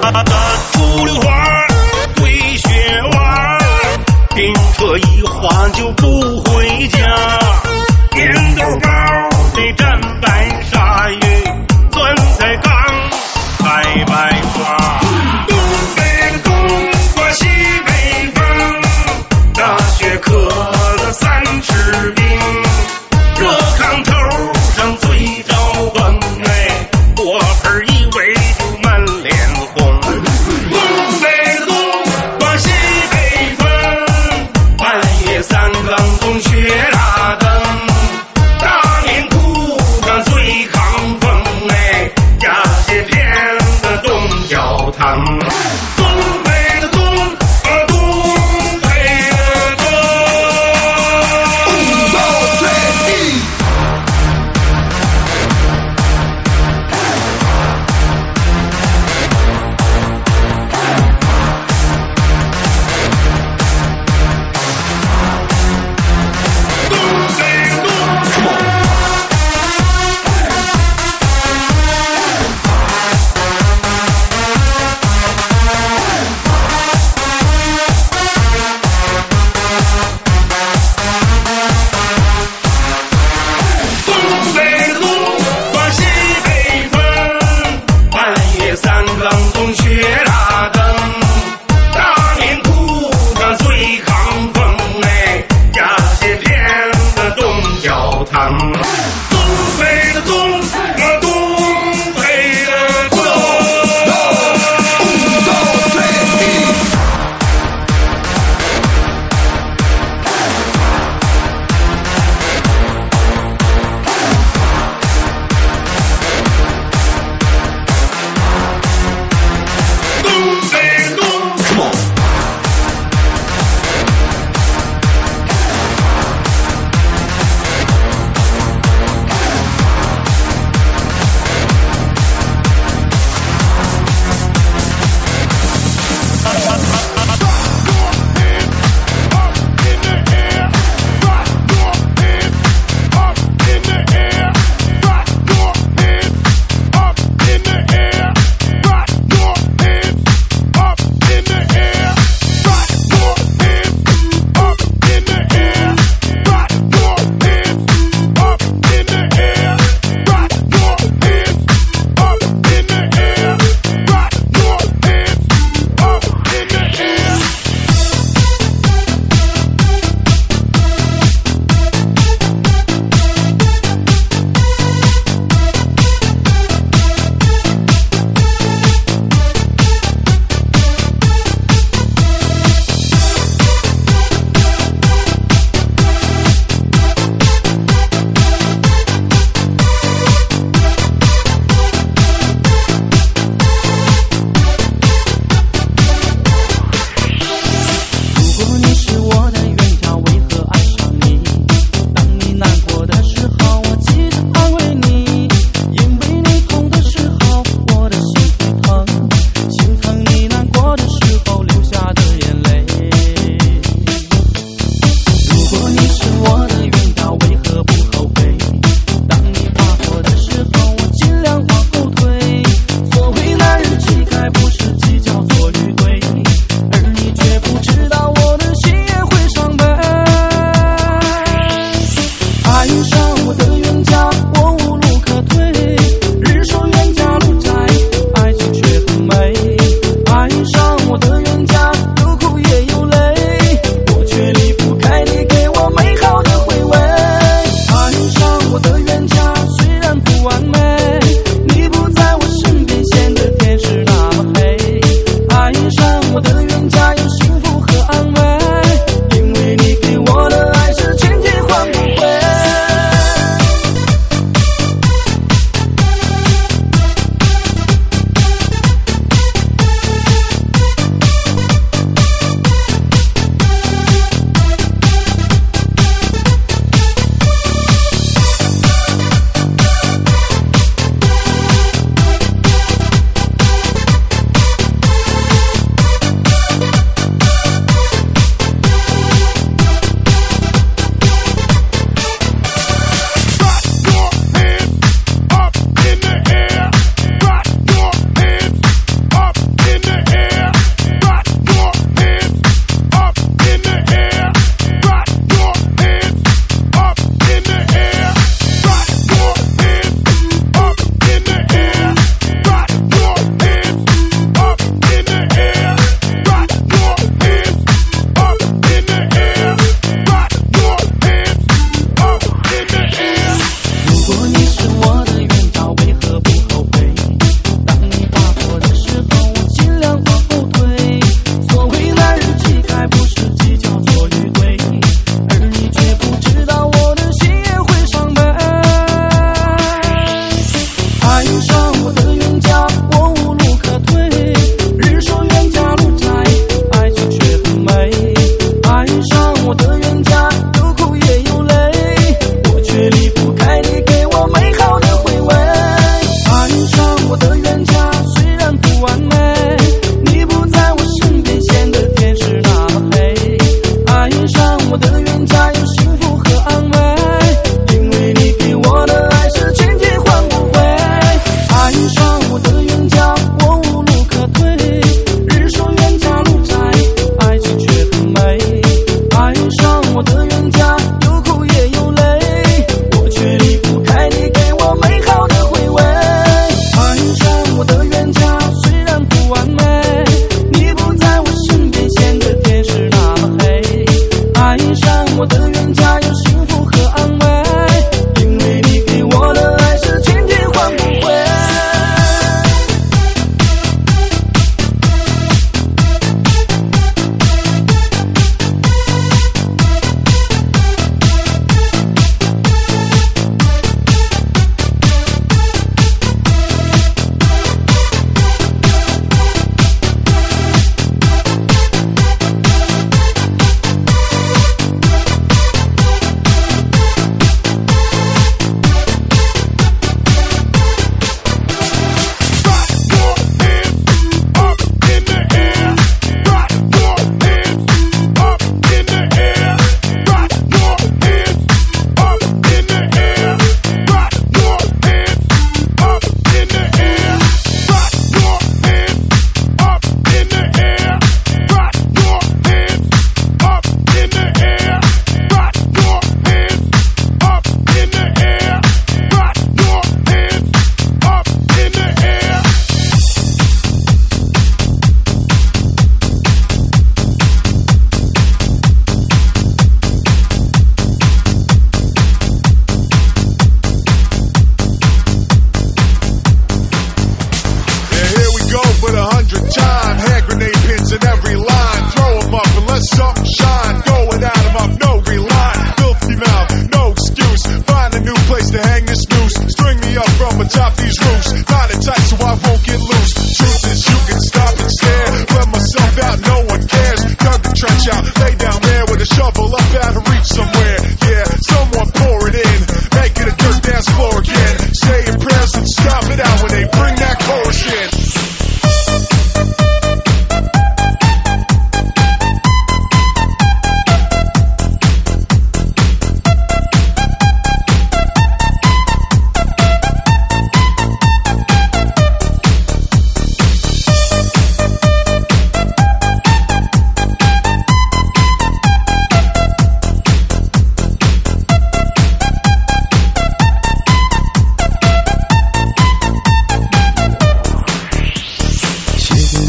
出溜花对雪娃，停车一晃就不回家。胭豆包得蘸白鲨鱼，酸菜缸开白花。东北的冬刮西北风，大雪刻了3尺冰。热炕头上最着风哎，火盆一围就满脸红。东北的冬刮西北风，半夜3更冬雪大灯。大脸裤上最抗风哎，加些片的冻焦糖。东北的冬东北的冬。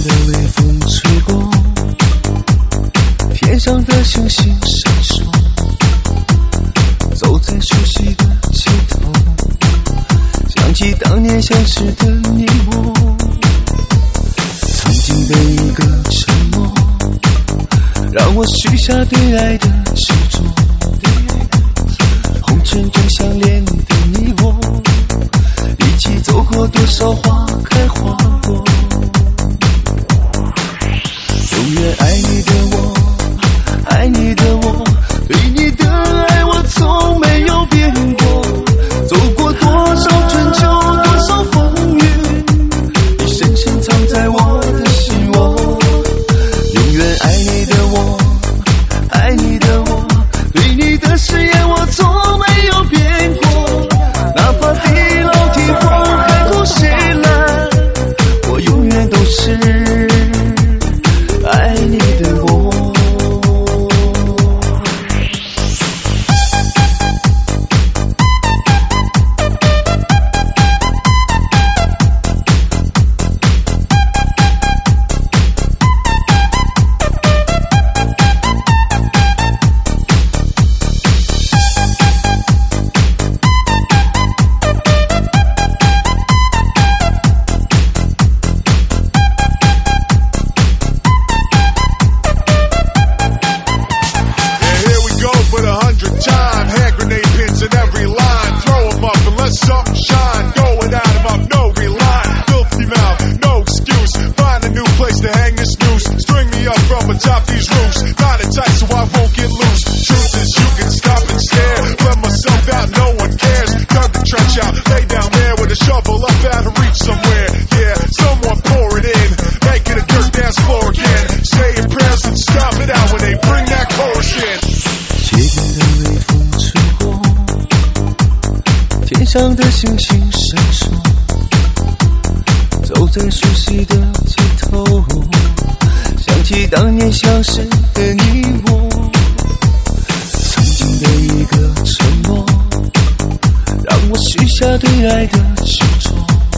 的微风吹过，天上的星星闪烁，走在熟悉的街头，想起当年相识的你我，曾经的一个承诺，让我许下对爱的执着，红尘中相恋的你我，一起走过多少花开花落，永远爱你的我，爱你的我，对你的爱我从没有变过，走过多少春秋多少风雨，你深深藏在我的心窝，永远爱你的我，爱你的我，对你的誓言我从没有变过，哪怕地老天荒海枯石烂，我永远都是爱你的我。天上的星星闪烁，走在熟悉的街头，想起当年相识的你我，曾经的一个承诺，让我许下对爱的执着，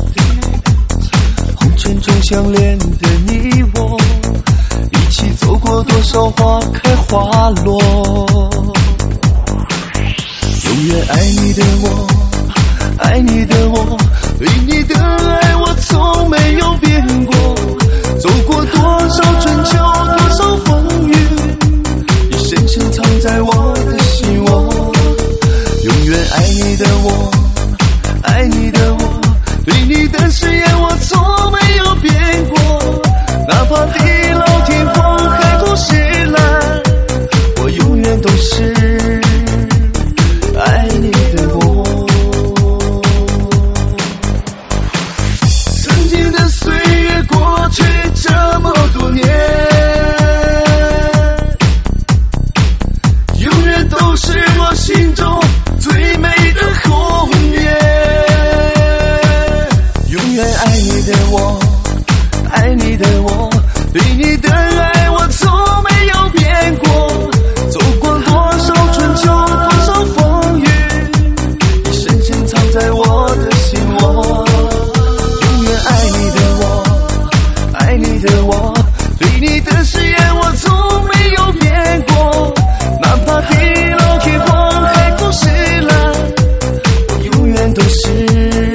红尘中相恋的你我，一起走过多少花开花落，永远爱你的我，爱你的我，对你的爱我从没有变过，走过多少春秋多少风雨，你深深藏在我的心窝，永远爱你的我，爱你的我，对你的誓言我从没有变过，哪怕地老天荒海枯石烂，我永远都是爱你的我。过去这么多年，永远都是我心中最美的红颜，永远爱你的我，爱你的我，对你的爱我从没有变过，走过多少春秋多少风雨，你深深藏在我的心窝，永远爱你的我，爱你的我，对你的誓言我从没有变过，哪怕地老天荒海枯石烂，我永远都是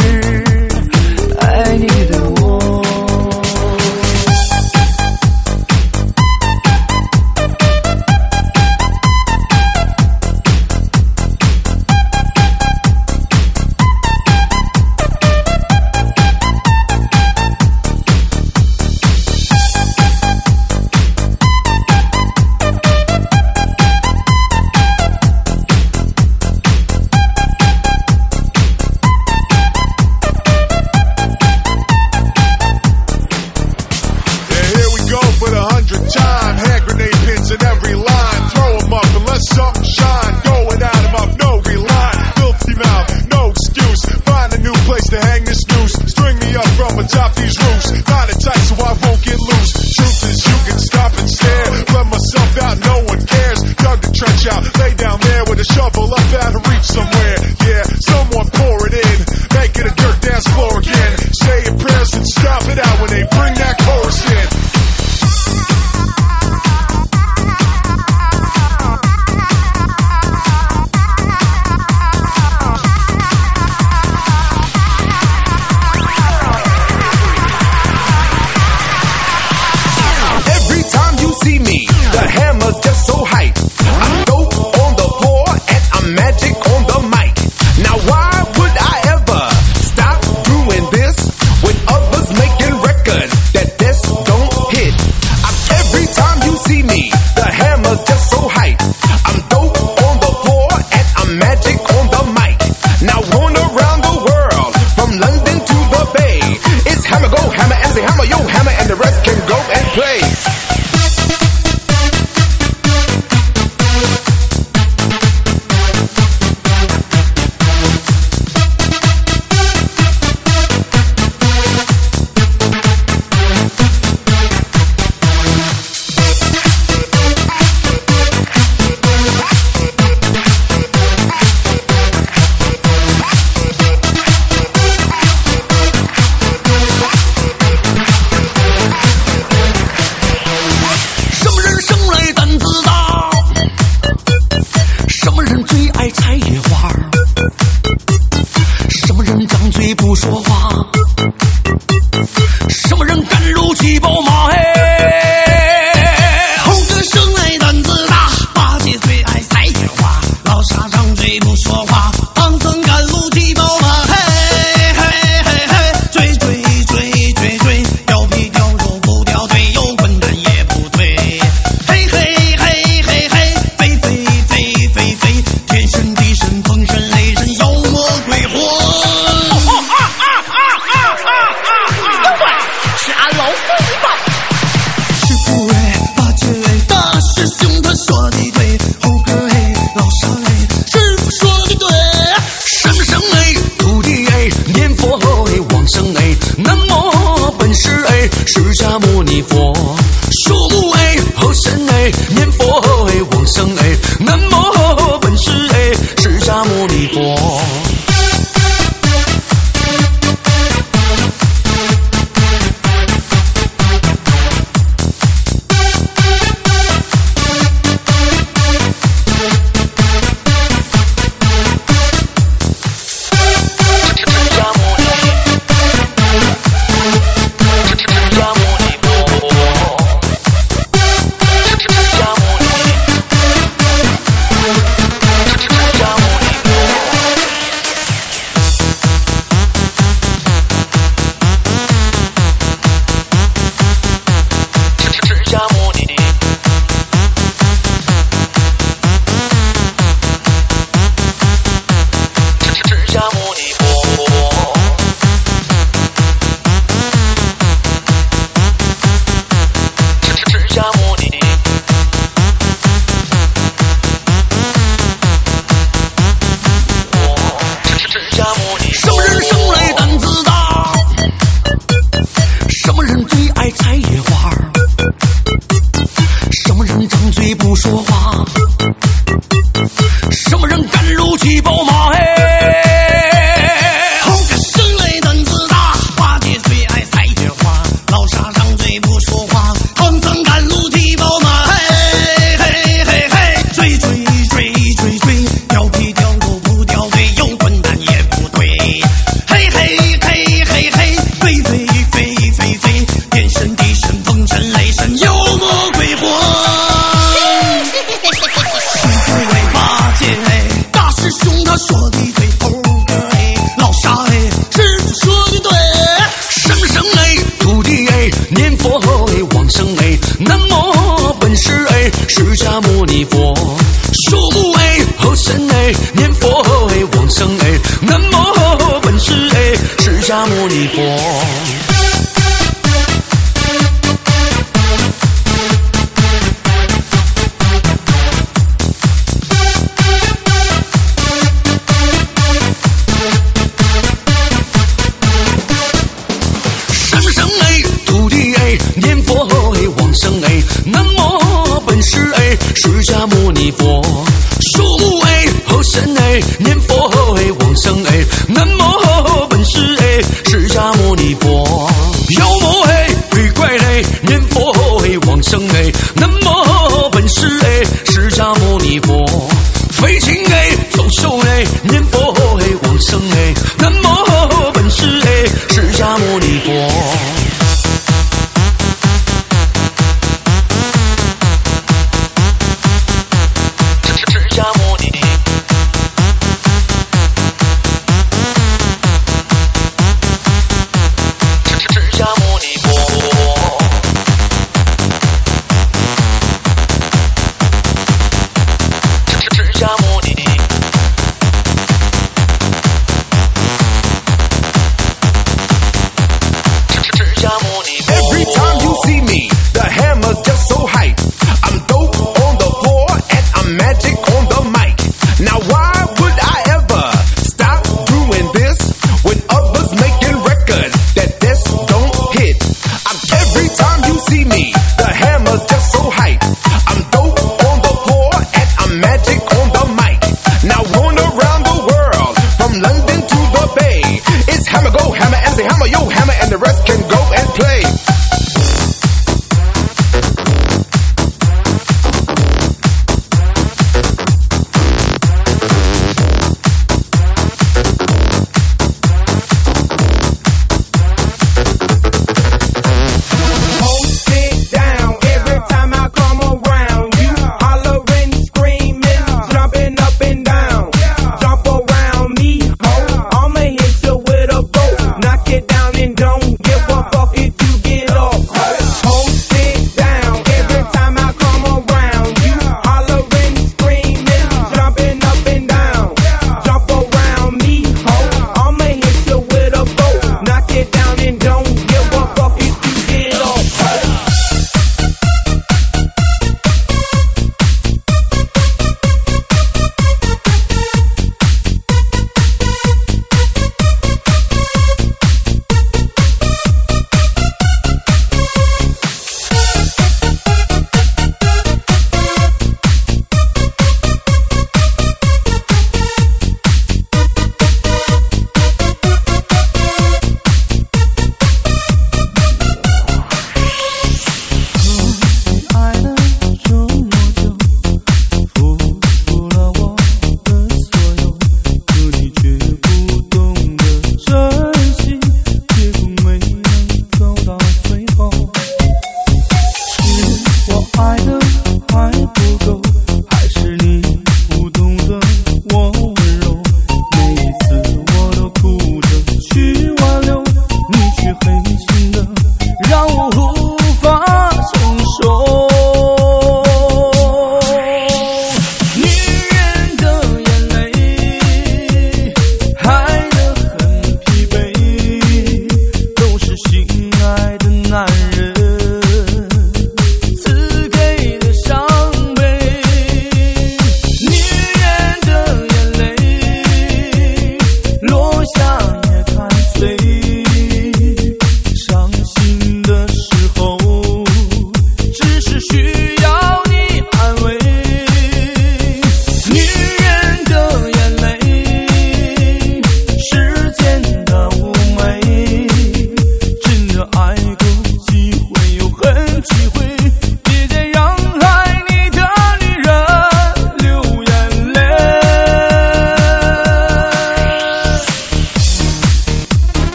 爱你的我。Top these roofs, not it tight so I won't get loose. Truth is you can stop and stare, let myself out, no one cares. Dug the trench out, lay down there with a shovel up out of reach somewhere. Yeah, someone pour it in, make it a dirt dance floor again. Say your prayers and stop it out when they bring that chorus in. 树木哎，猴神哎，念佛哎，往生哎，南无本师哎，释迦牟尼佛。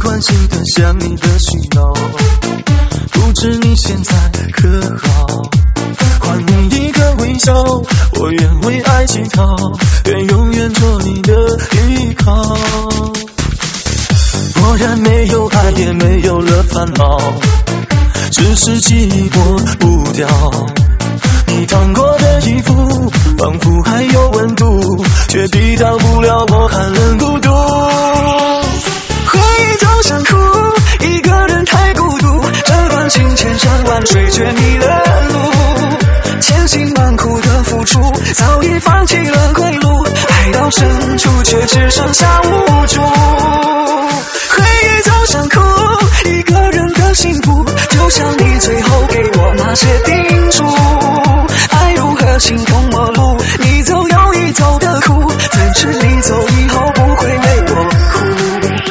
关心的像你的需要，不知你现在可好？还你一个微笑，我愿为爱乞讨，愿永远做你的依靠。果然没有爱，也没有了烦恼，只是记忆抹不掉。你烫过的衣服，仿佛还有温度，却抵挡不了我寒冷孤独。回忆总想哭，一个人太孤独，这段情千山万水却迷了路。千辛万苦的付出，早已放弃了归路，爱到深处却只剩下无助。回忆总想哭，一个人的幸福，就像你最后给我那些叮嘱。爱如何形同陌路，你走有你走的苦，怎知你走以后不会为我哭。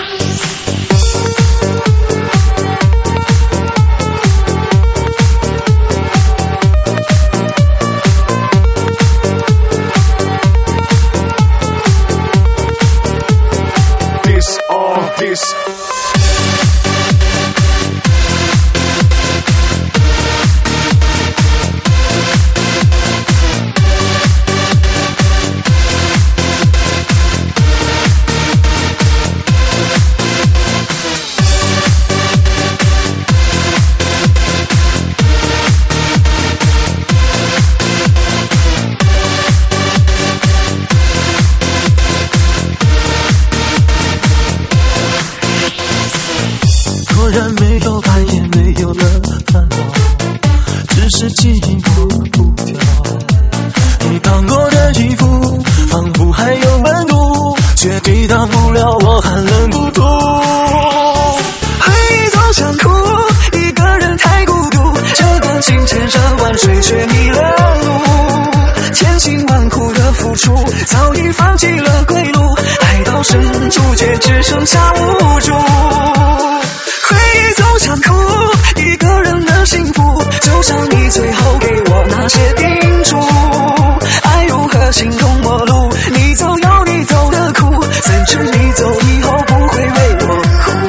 果然没有爱，也没有了烦恼，只是记忆抹不掉。你烫过的衣服，仿佛还有温度，却抵挡不了我寒冷孤独。回忆总想哭，一个人太孤独，这段情千山万水却迷了路。千辛万苦的付出，早已放弃了归路，爱到深处却只剩下无助。回忆总想哭，一个人的幸福，就像你最后给我那些叮嘱。爱如何形同陌路，你走有你走的苦，怎知你走以后不会为我哭。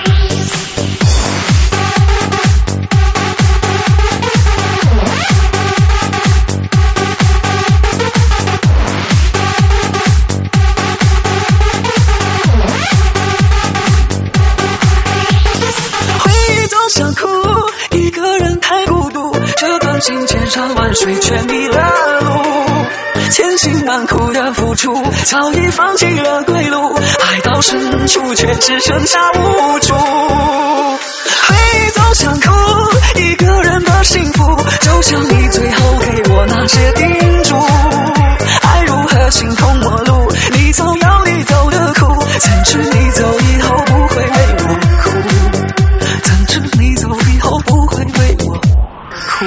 想哭，一个人太孤独，这段情千山万水却迷了路。千辛万苦的付出，早已放弃了归路，爱到深处却只剩下无助。回忆总想哭，一个人的幸福，就像你最后给我那些叮嘱。爱如何形同陌路，你走有你走的苦，怎知你走以后不会为我哭。怎知你走以后不会为我哭。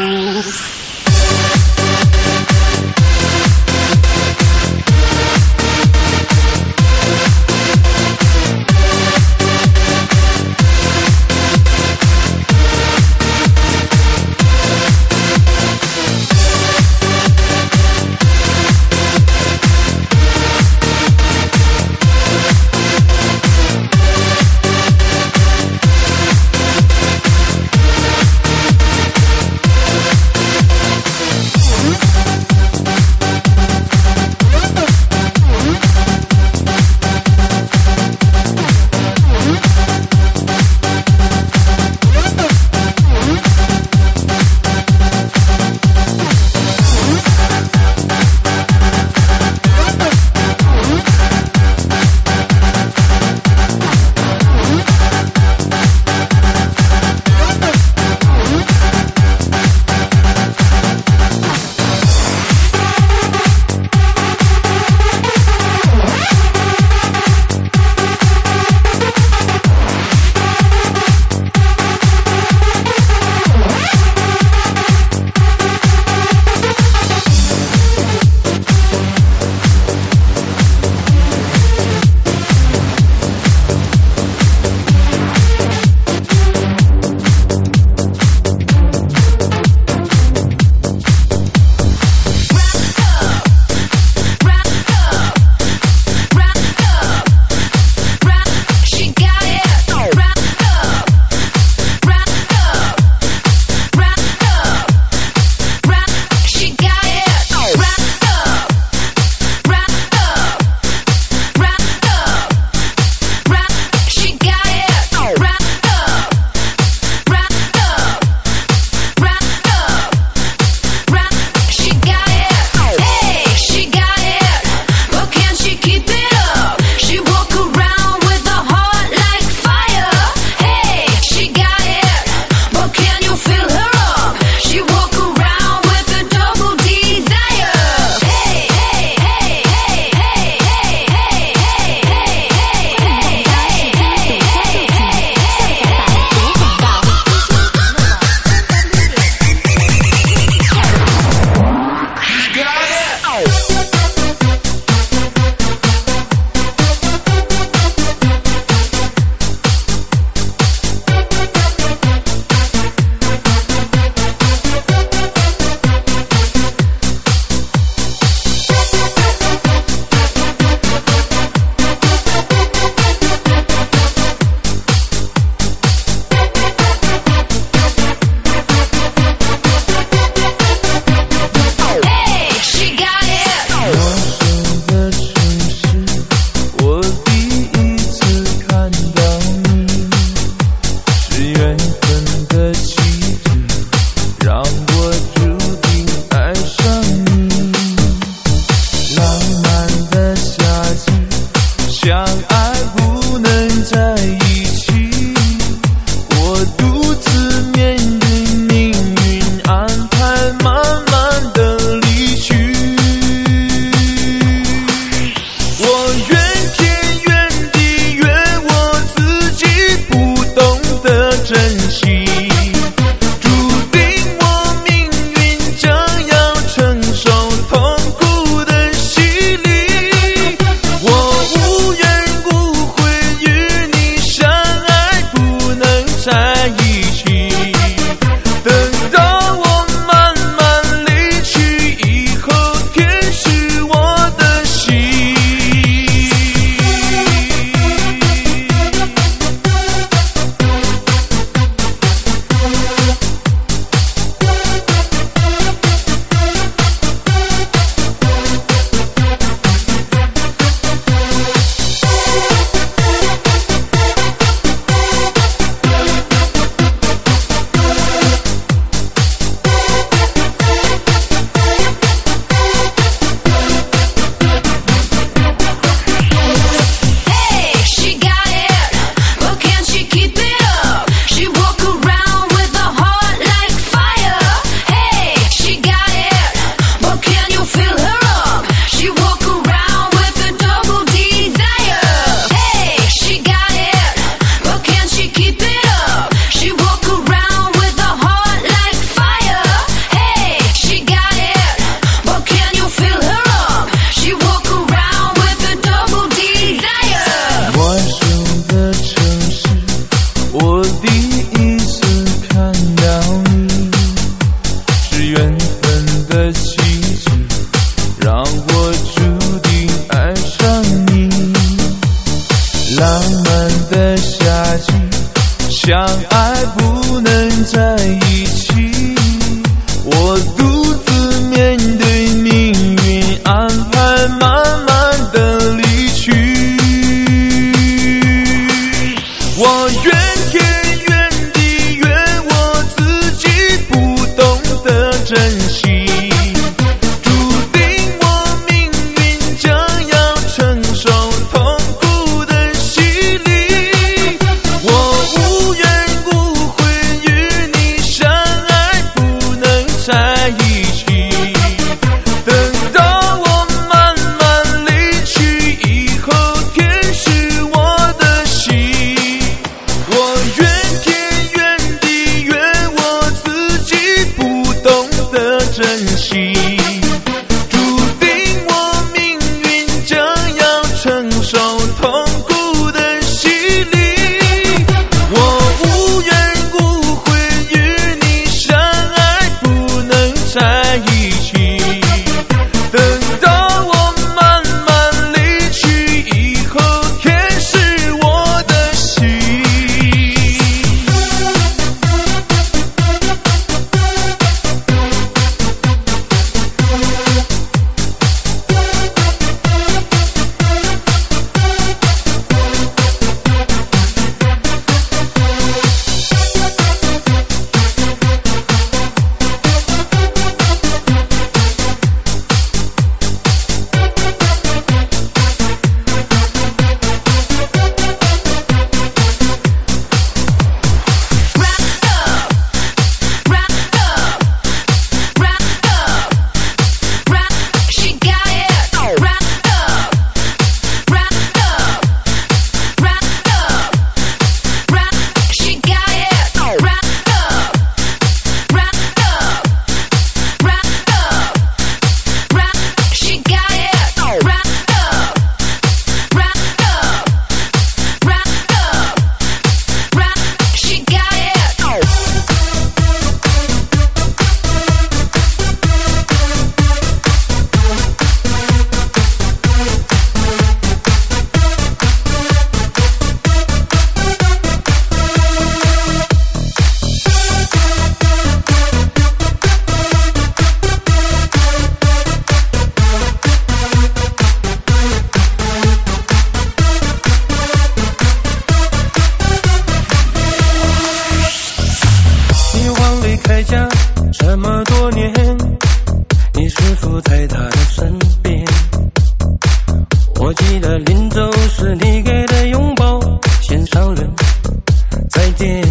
我记得临走时你给的拥抱，线上人再见。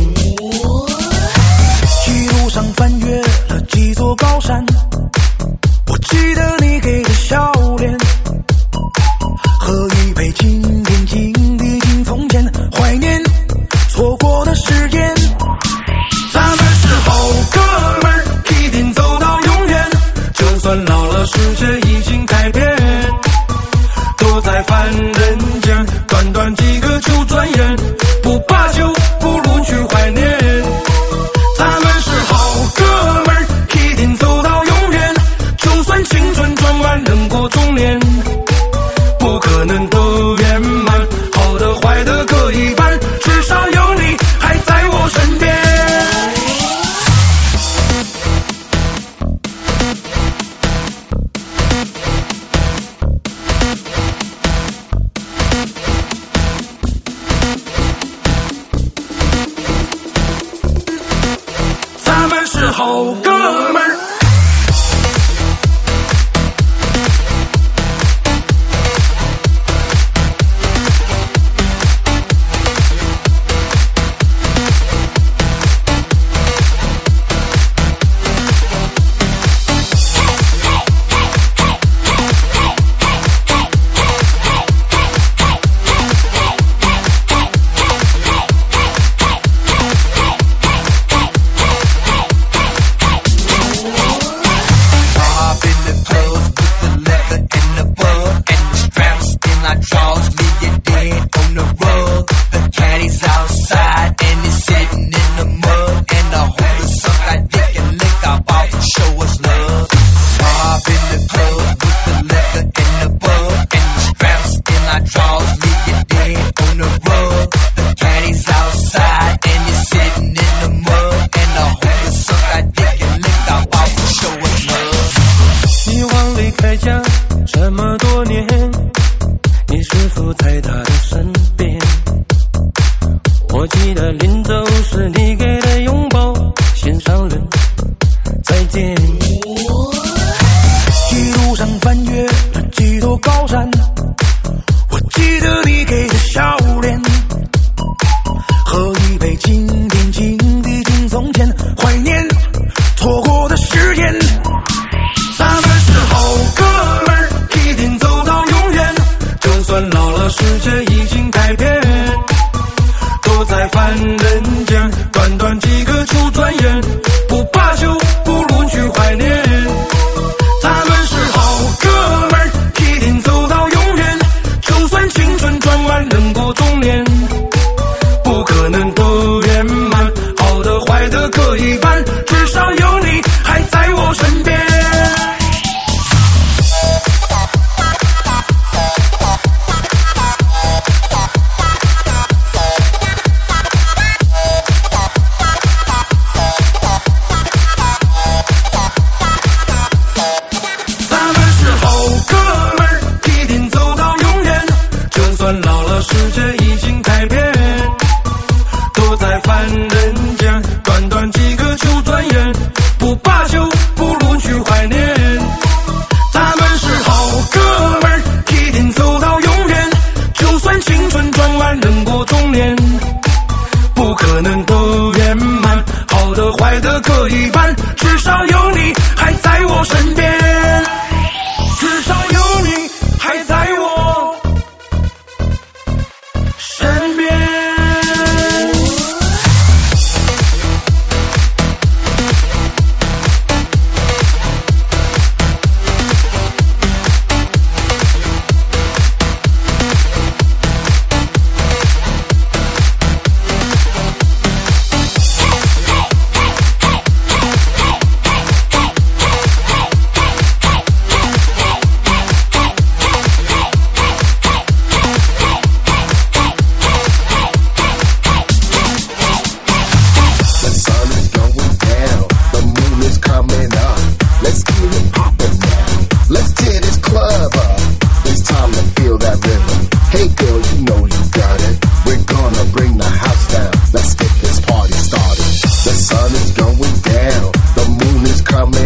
一路上翻越了几座高山，我记得你给的笑脸，喝一杯今天经历经从前，怀念错过的时间。咱们是好哥们儿，一定走到永远，就算老了世界已经改变，都在凡人间，短短几个就转眼，不罢休不如去怀念。咱们是好哥们儿，一定走到永远，就算青春转弯人过中年，不可能都圆满，好的坏的各一半，至少有你还在我身边。咱们是好哥们儿。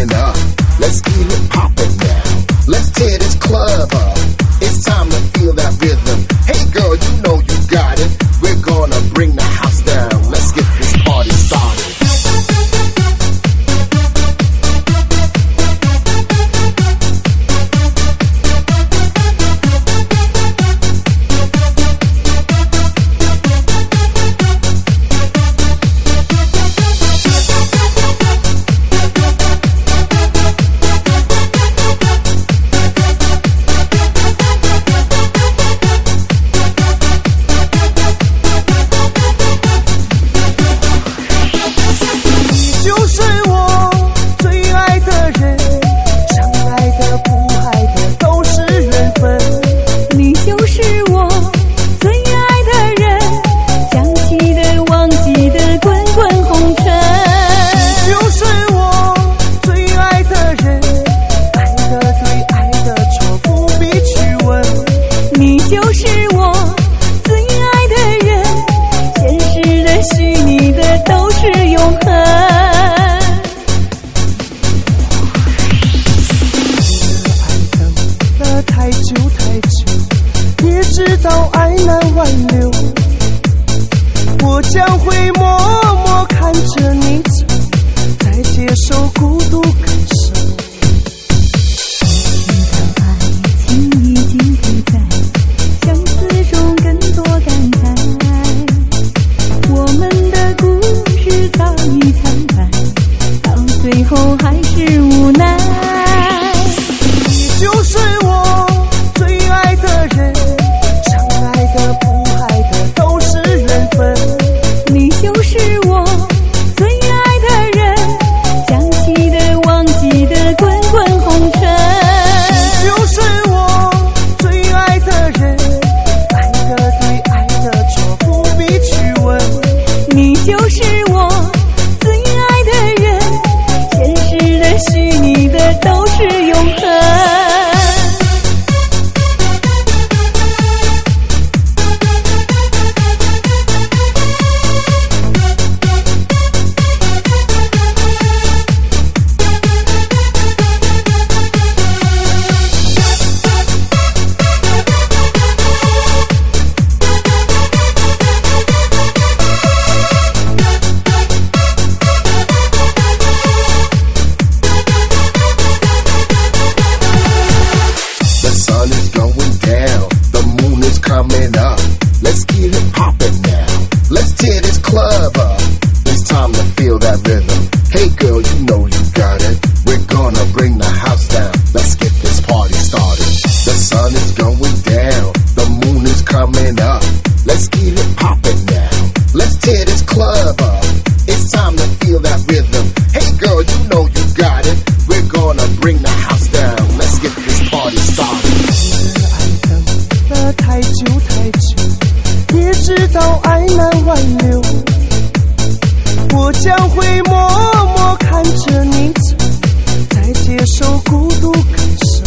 Let's tear this club up. It's time to feel that 知道爱难挽留，我将会默默看着你走，再接受孤独感受。 知道爱情已经不在，相思中更多感慨，我们的故事早已苍白，到最后还是无奈。 你就是我最爱的人，相爱的不爱的都是缘分。 你就是我最爱的人，想起的忘记的滚滚红尘。 你就是我最爱的人，爱的对爱的错不必去问。 你就是我最爱的人，现实的虚拟的都是永恒。 Coming up, let's get it poppin' now. Let's tear this club up. It's time to feel that rhythm. Hey girl, you know you got it. We're gonna bring the house down. Let's get this party started. The sun is going down, the moon is coming up. Let's get it poppin' now. Let's tear this club up. It's time to feel that rhythm. Hey girl, you know you got it. We're gonna bring the house down. Let's get this party started. 太久太久，也知道爱难挽留，我将会默默看着你走，再接受孤独感受。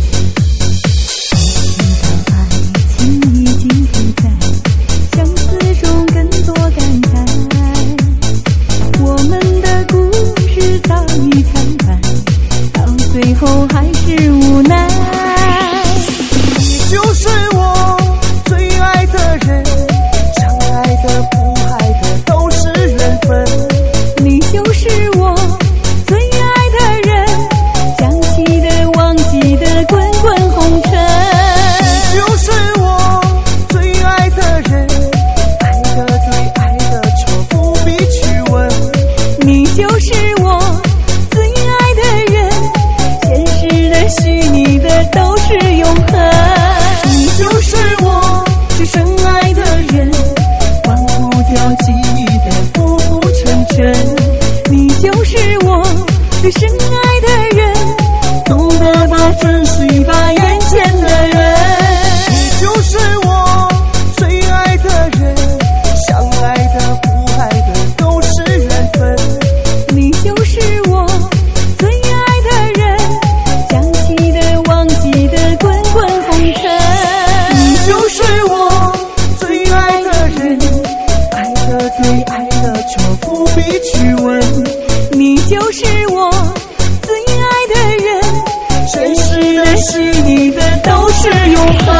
知道爱情已经不在，相思中更多感慨，我们的故事早已苍白，到最后还是无奈。 你就是我最爱的人，相爱的不爱的都是缘分。 你就是我最爱的人，想起的忘记的滚滚红尘。 你就是我最爱的人，爱的对爱的错不必去问。 你就是我最爱的人，现实的虚拟的都是永恒。 你就是我最深爱的人，忘不掉记忆的浮浮沉沉。 你就是我最深爱的人， 懂得把珍惜把眼前的人。你就是我最爱的人，相爱的不爱的都是缘分。 你就是我最爱的人，想起的忘记的滚滚红尘。 你就是我最爱的人，爱的对爱的错不必去问。 你就是我最爱的人， 真实的虚拟的都是永恒。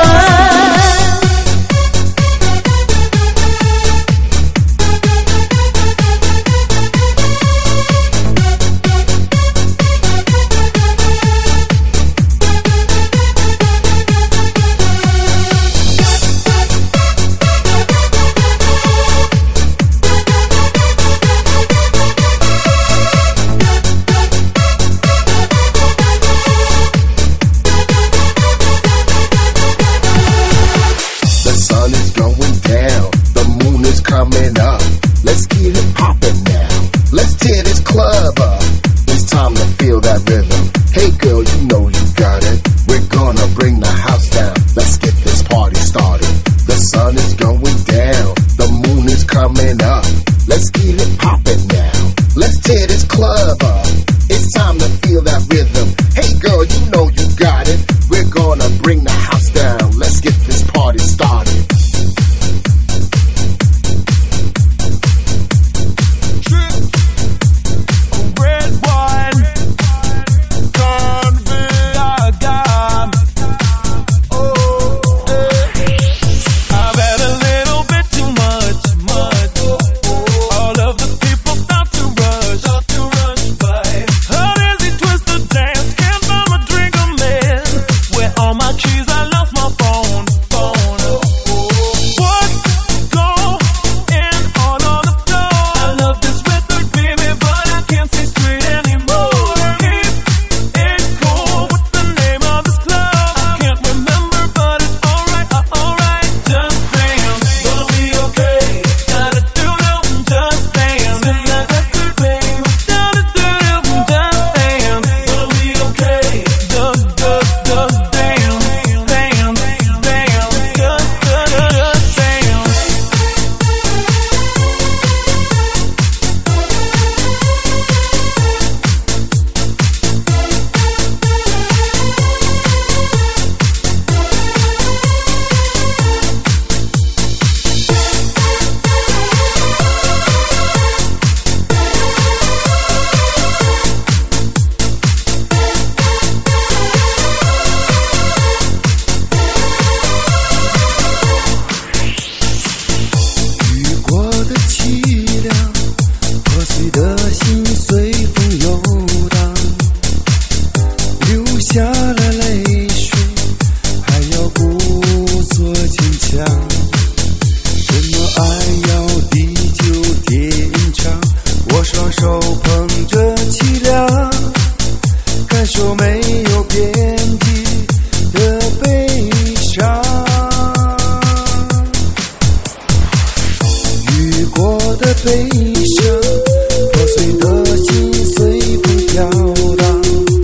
飞翔，破碎的心随风飘荡，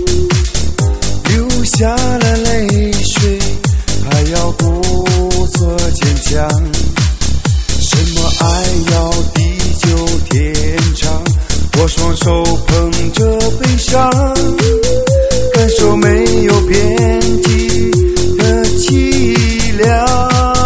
流下了泪水，还要故作坚强。什么爱要地久天长？我双手捧着悲伤，感受没有边际的凄凉。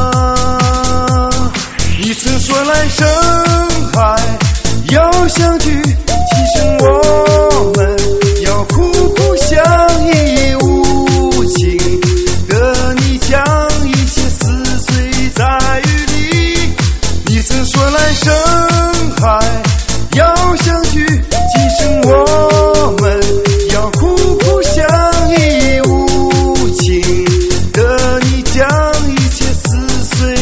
你曾说来生还要相聚，其实我们要苦苦相依，无情的你将一切撕碎在雨里。你曾说来生还要相聚，其实我们要苦苦相依，无情的你将一切撕碎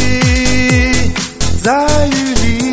在雨里。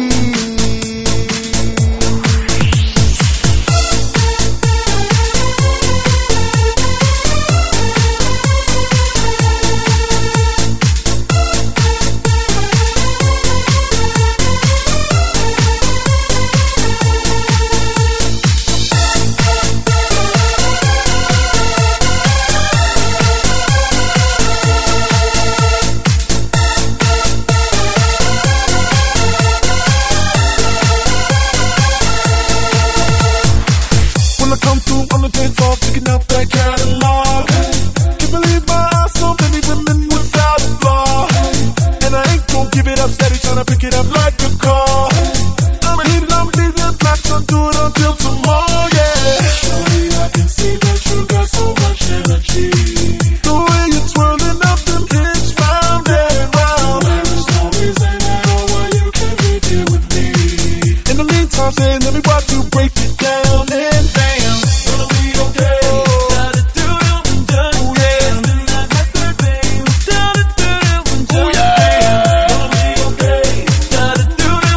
When I come through on the dance floor, picking up that catalog. Can't believe my eyes, so many women without a flaw. And I ain't gon' give it up, steady tryna pick it up like a car. I'ma hit it, I'ma leave it black, so do it until tomorrow, yeah. Shorty, I can see that you got so much energy. The way you're twirling up them hips round and round. There is no reason at all why you can't be here with me. In the meantime, say, let me watch you break it down and bam. Gonna be okay. Gotta do it, oh yeah. Gotta do it,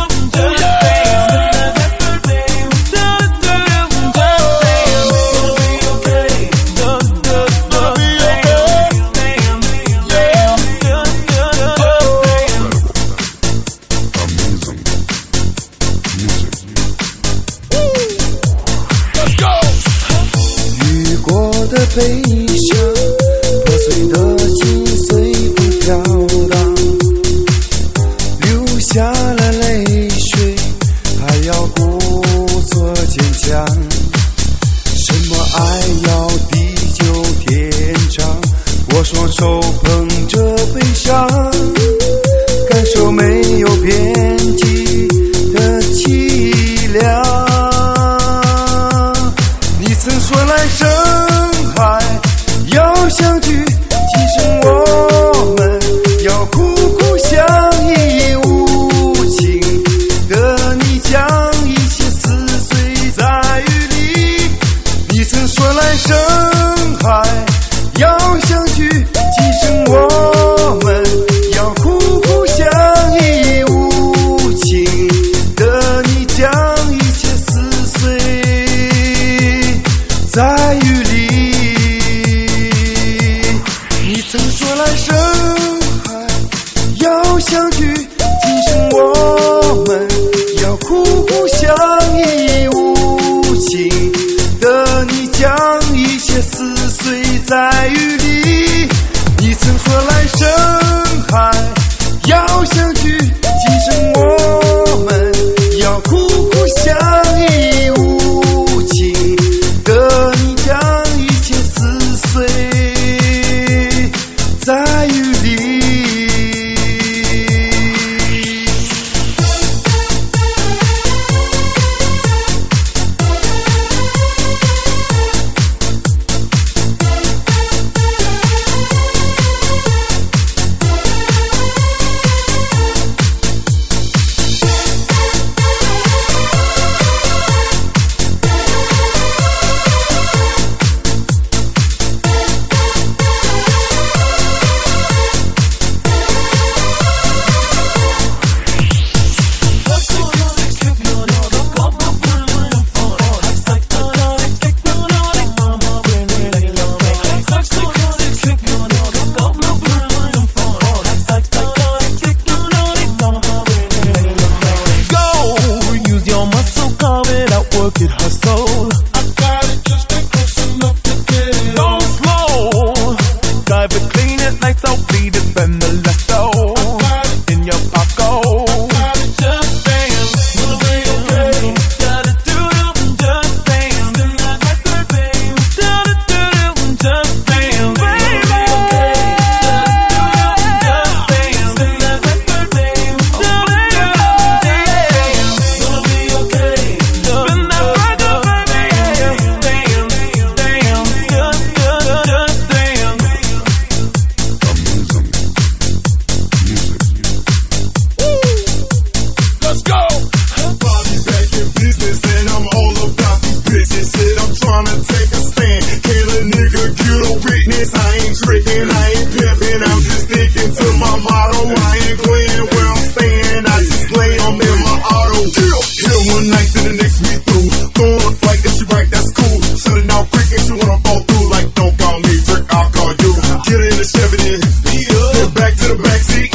I ain't playing where I'm staying. I just lay them in my auto. Here one night, then the next we through. Throwing a flight, if she right, that's cool. Shut it out quick if she wanna fall through. Like, don't call me, trick, I'll call you. Get in the Chevy then. Get back to the backseat.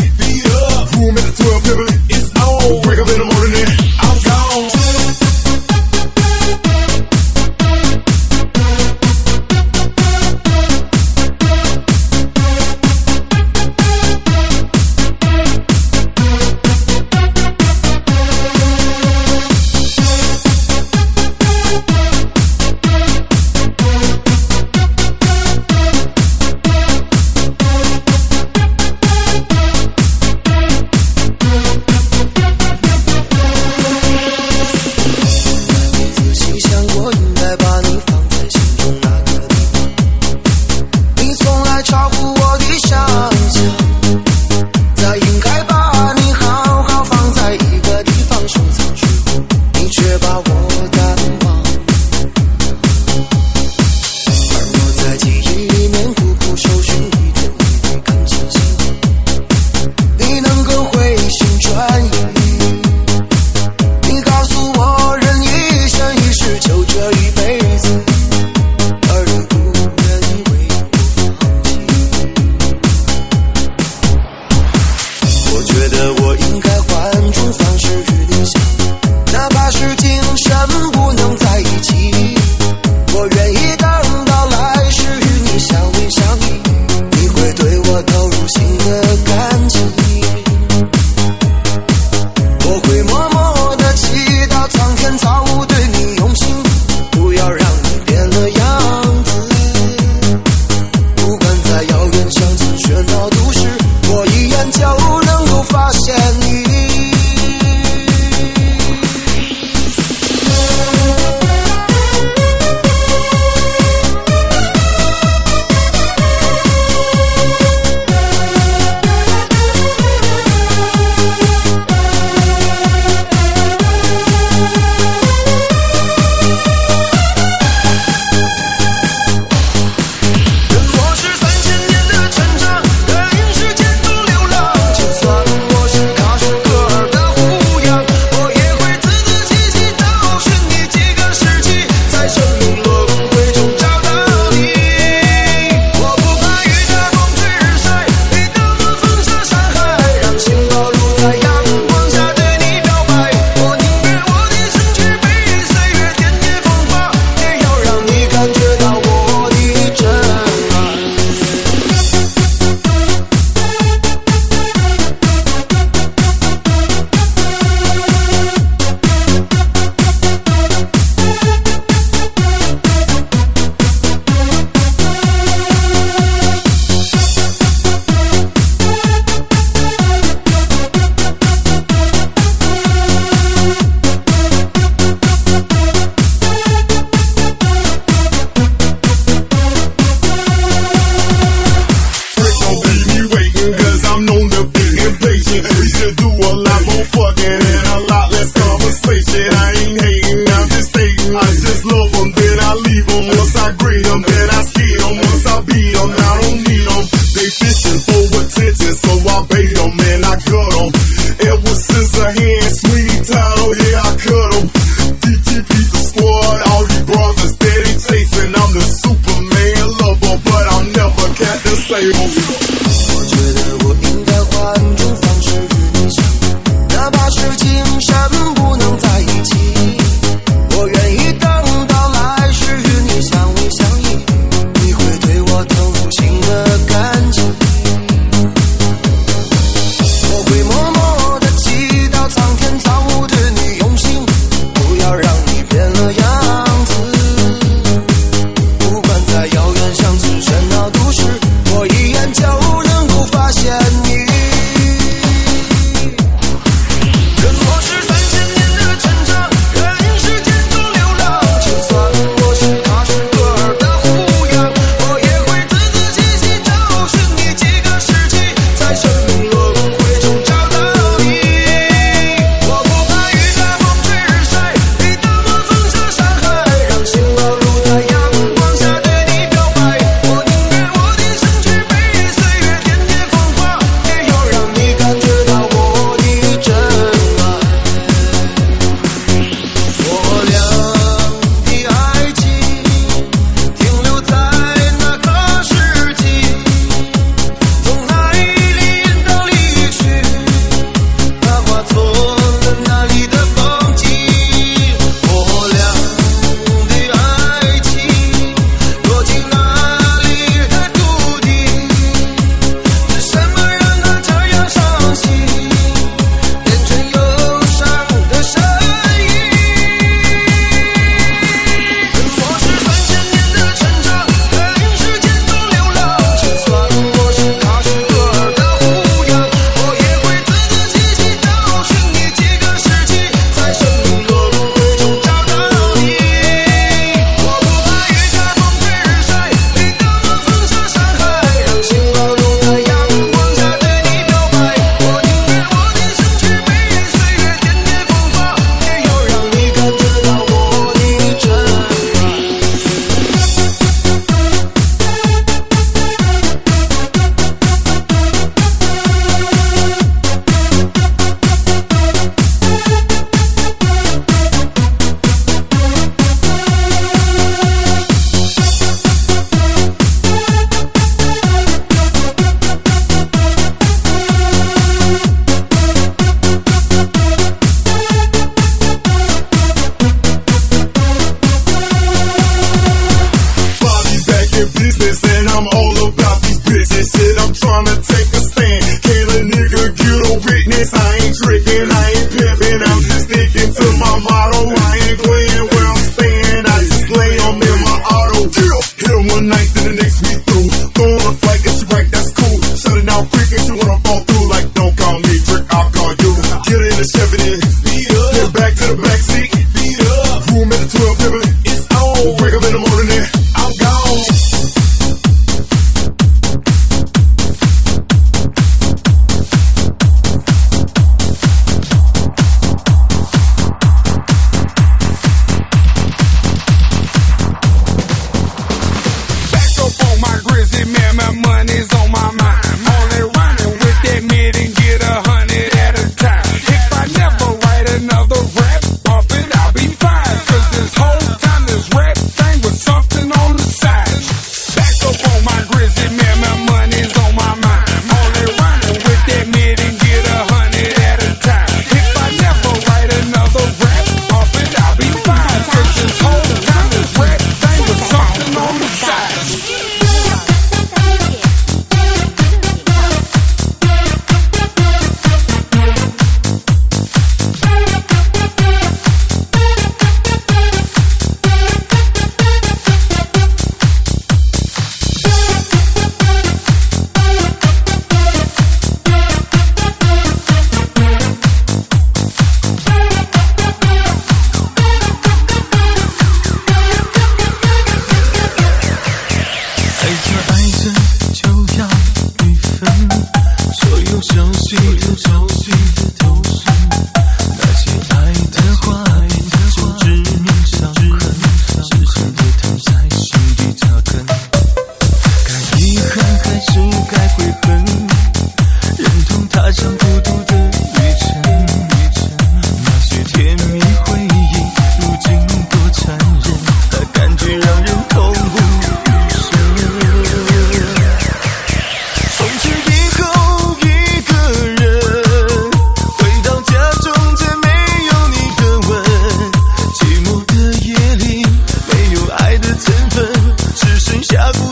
Room at the 12 pivot. It's on. Wake up in the morning then I'm gone. 会默默地祈祷。 Yes, I ain't tricking, I ain't pimping, I'm just sticking to my motto. I ain't playing where I'm staying, I just play on in my auto. Hit her one night, then the next we through. Go on a flight, if she right, that's cool. Shut it down quick, if she wanna fall through. Like, don't call me Trick, I'll call you. Get her in the Chevy, then get back to the back seat. Room at the 12 pimpin', it's on. Wake up in the morning, then I'm gone. Money's on my mind. Only running with that mid and get 100 at a time. If I never write another rap, bump it, I'll be fine. Cause this whole time this rap thing was something on the side. Back up on my grizzly, man, my money's on my mind. Only running with that mid and get 100 at a time. If I never write another rap, bump it, I'll be fine. Cause this whole time this rap thing was something on the side.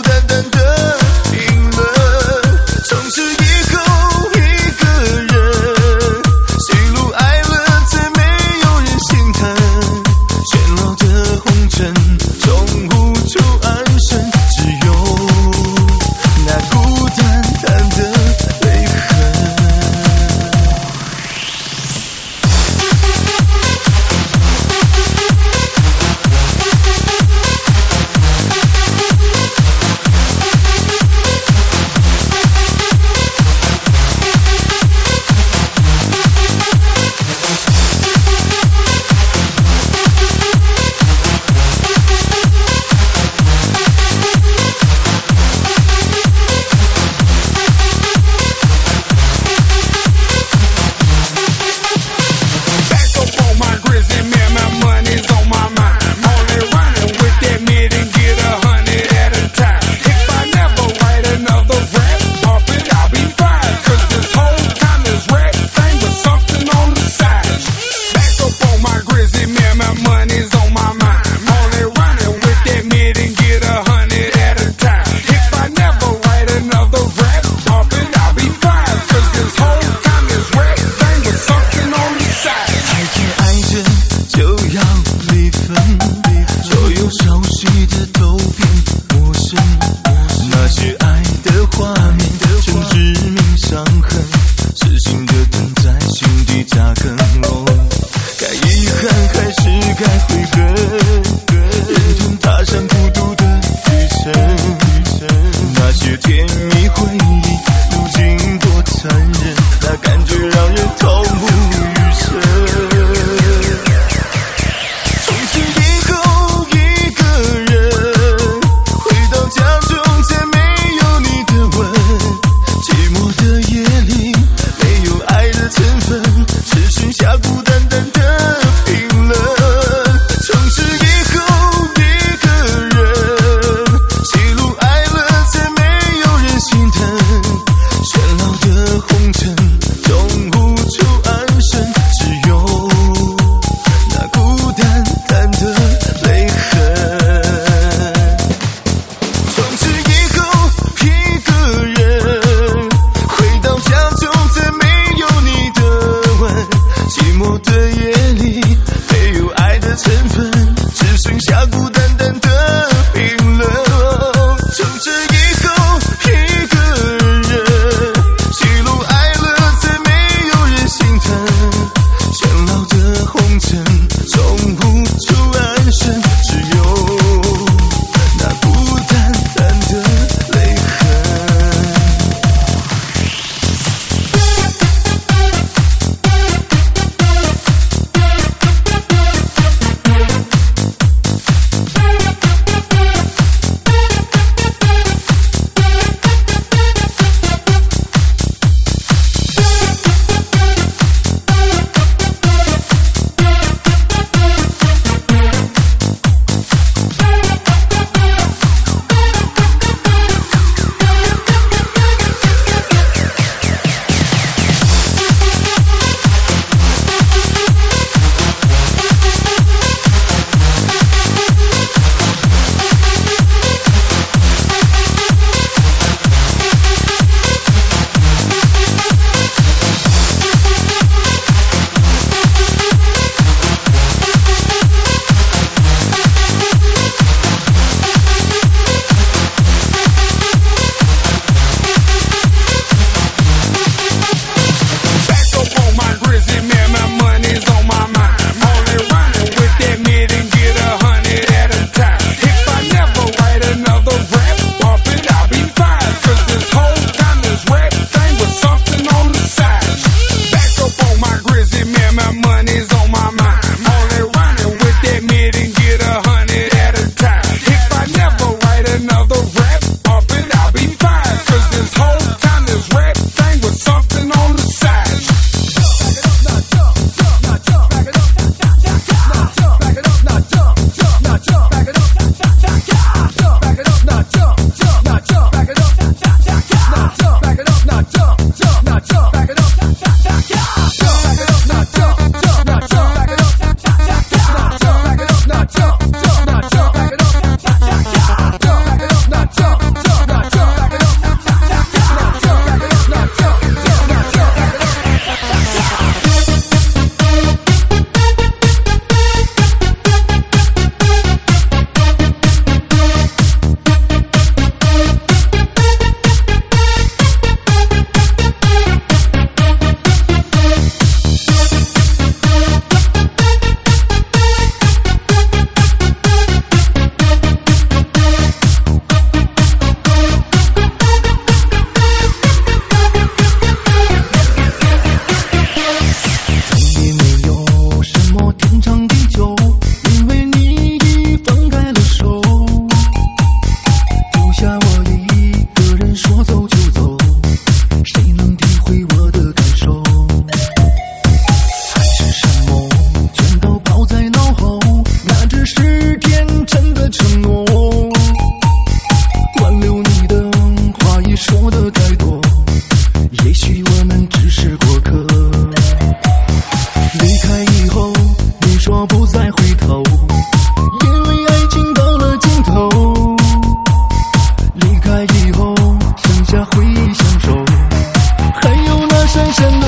从此以后一个人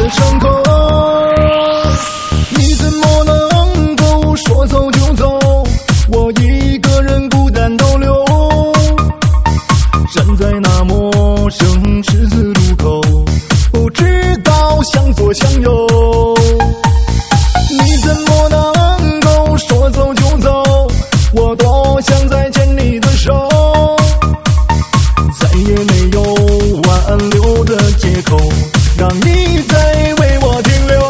的伤口。你怎么能够说走就走？我一个人孤单逗留，站在那陌生十字路口，不知道向左向右。你怎么能够说走就走？我多想再牵你的手，再也没有挽留的借口，让你再为我停留。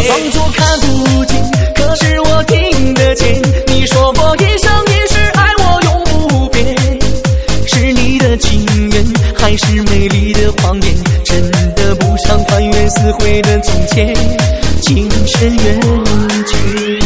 装作看不见，可是我听得见。你说过一生一世爱我永不变，是你的情缘还是美丽的谎言？真的不想翻越撕毁的从前，情深缘绝。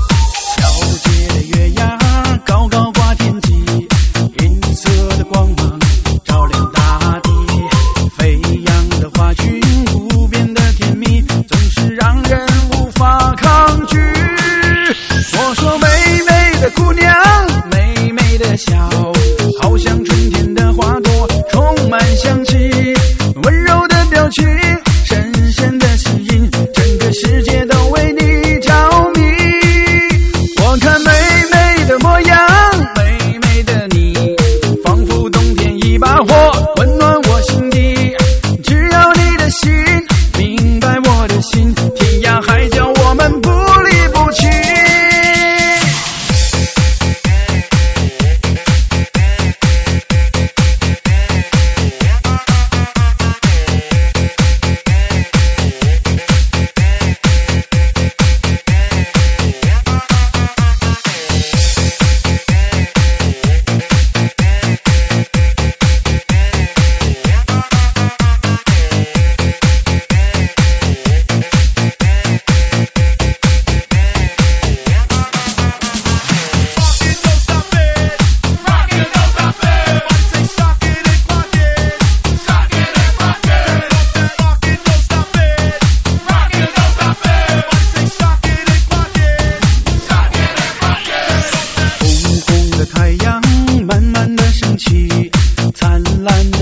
光芒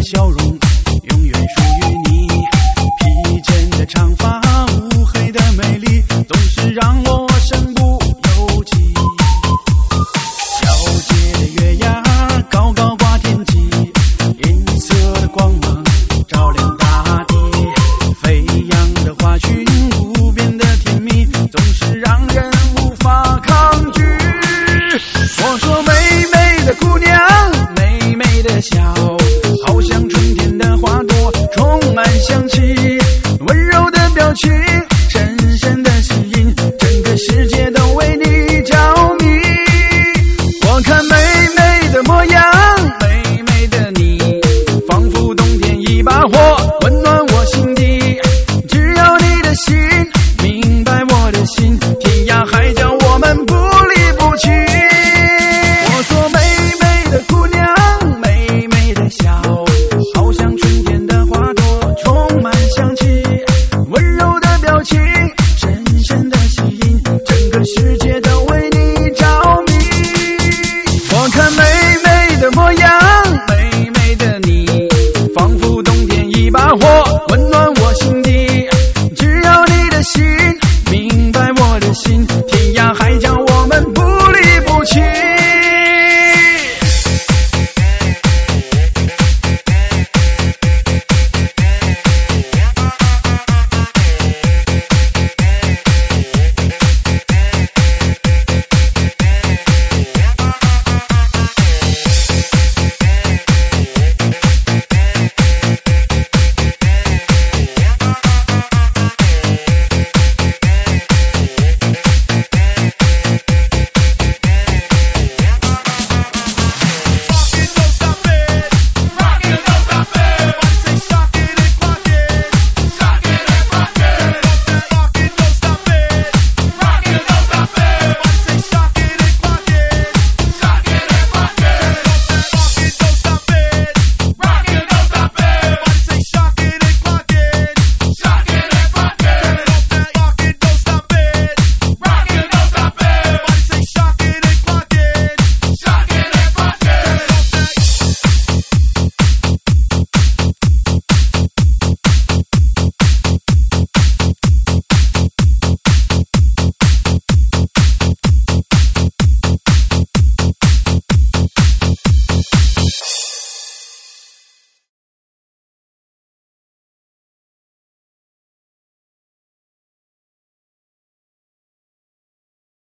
笑容永远属于你，披肩的长发，乌黑的美丽，总是让我身不由己。皎洁的月牙高高挂天际，银色的光芒照亮大地，飞扬的花裙，无边的甜蜜，总是让人无法抗拒。我说美美的姑娘，美美的笑，好像春天的花朵，充满香气，温柔的表情